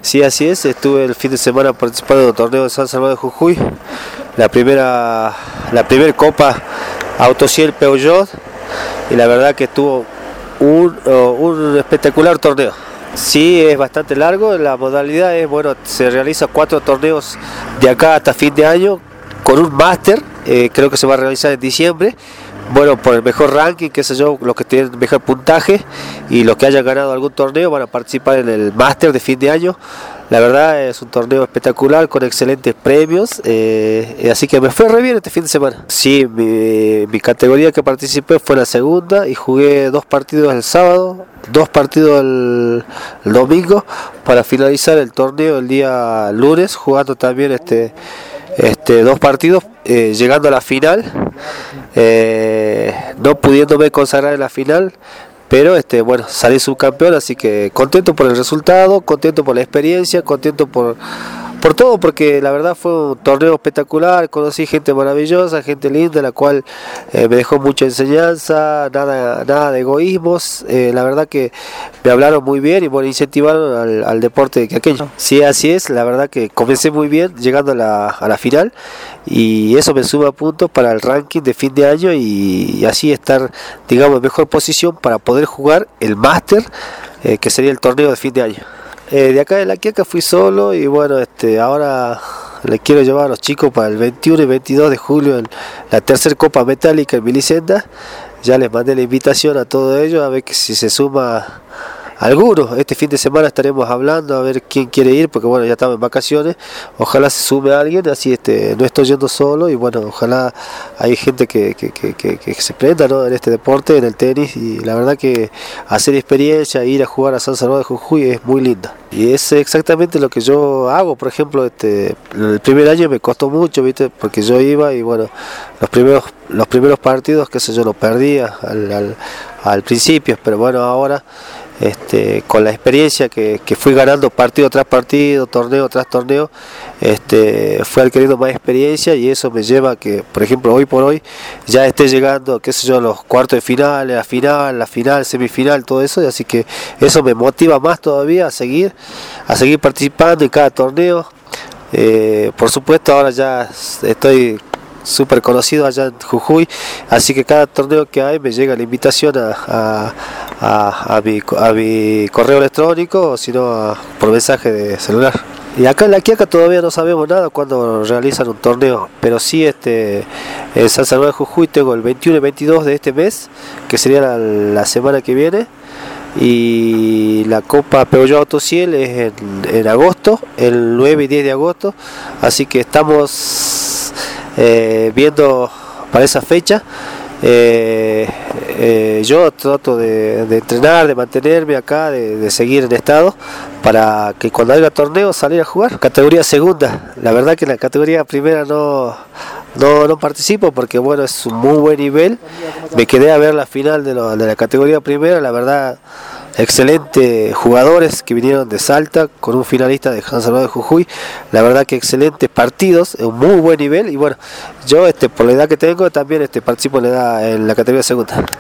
Sí, así es, estuve el fin de semana participando en el torneo de San Salvador de Jujuy, la primera copa Autociel Peugeot, y la verdad que estuvo un espectacular torneo. Sí, es bastante largo, la modalidad es, bueno, se realiza 4 torneos de acá hasta fin de año, con un máster, creo que se va a realizar en diciembre. Bueno, por el mejor ranking, qué sé yo, los que tienen mejor puntaje y los que hayan ganado algún torneo van a participar en el máster de fin de año. La verdad es un torneo espectacular con excelentes premios, así que me fue re bien este fin de semana. Sí, mi categoría que participé fue la segunda y jugué 2 partidos el sábado, 2 partidos el domingo para finalizar el torneo el día lunes, jugando también 2 partidos, llegando a la final, no pudiéndome consagrar en la final, pero bueno, salí subcampeón, así que contento por el resultado, contento por la experiencia, contento por todo, porque la verdad fue un torneo espectacular, conocí gente maravillosa, gente linda, la cual me dejó mucha enseñanza, nada de egoísmos, la verdad que me hablaron muy bien y bueno, incentivaron al deporte que aquello. Sí, así es, la verdad que comencé muy bien, llegando a la final, y eso me suma puntos para el ranking de fin de año y así estar, digamos, en mejor posición para poder jugar el máster, que sería el torneo de fin de año. De acá de La Quiaca fui solo y bueno, ahora le quiero llevar a los chicos para el 21 y 22 de julio en la tercera Copa Metálica en Milicenda. Ya les mandé la invitación a todos ellos, a ver que si se suma alguno. Este fin de semana estaremos hablando a ver quién quiere ir, porque bueno, ya estamos en vacaciones. Ojalá se sume alguien, así no estoy yendo solo y bueno, ojalá hay gente que se prenda, ¿no?, en este deporte, en el tenis, y la verdad que hacer experiencia, ir a jugar a San Salvador de Jujuy es muy linda. Y es exactamente lo que yo hago. Por ejemplo, el primer año me costó mucho, ¿viste? Porque yo iba y bueno, los primeros partidos, qué sé yo, los perdía al principio, pero bueno, ahora con la experiencia que fui ganando partido tras partido, torneo tras torneo, fui adquiriendo más experiencia y eso me lleva a que, por ejemplo, hoy por hoy ya esté llegando, qué sé yo, a los cuartos de final, la final, semifinal, todo eso, y así que eso me motiva más todavía a seguir participando en cada torneo. Por supuesto, ahora ya estoy súper conocido allá en Jujuy, así que cada torneo que hay me llega la invitación a mi correo electrónico, o si no por mensaje de celular. Y acá en La Quiaca todavía no sabemos nada cuando realizan un torneo, pero sí en San Salvador de Jujuy tengo el 21 y 22 de este mes, que sería la semana que viene, y la Copa Peugeot Autociel es en agosto, el 9 y 10 de agosto, así que estamos viendo para esa fecha. Yo trato de entrenar, de mantenerme acá, de seguir en estado para que cuando haya torneo salir a jugar. Categoría segunda, la verdad que en la categoría primera no participo porque bueno, es un muy buen nivel. Me quedé a ver la final de la categoría primera, la verdad, excelentes jugadores que vinieron de Salta con un finalista de San Salvador de Jujuy, la verdad que excelentes partidos, un muy buen nivel, y bueno, yo por la edad que tengo también participo en la categoría segunda.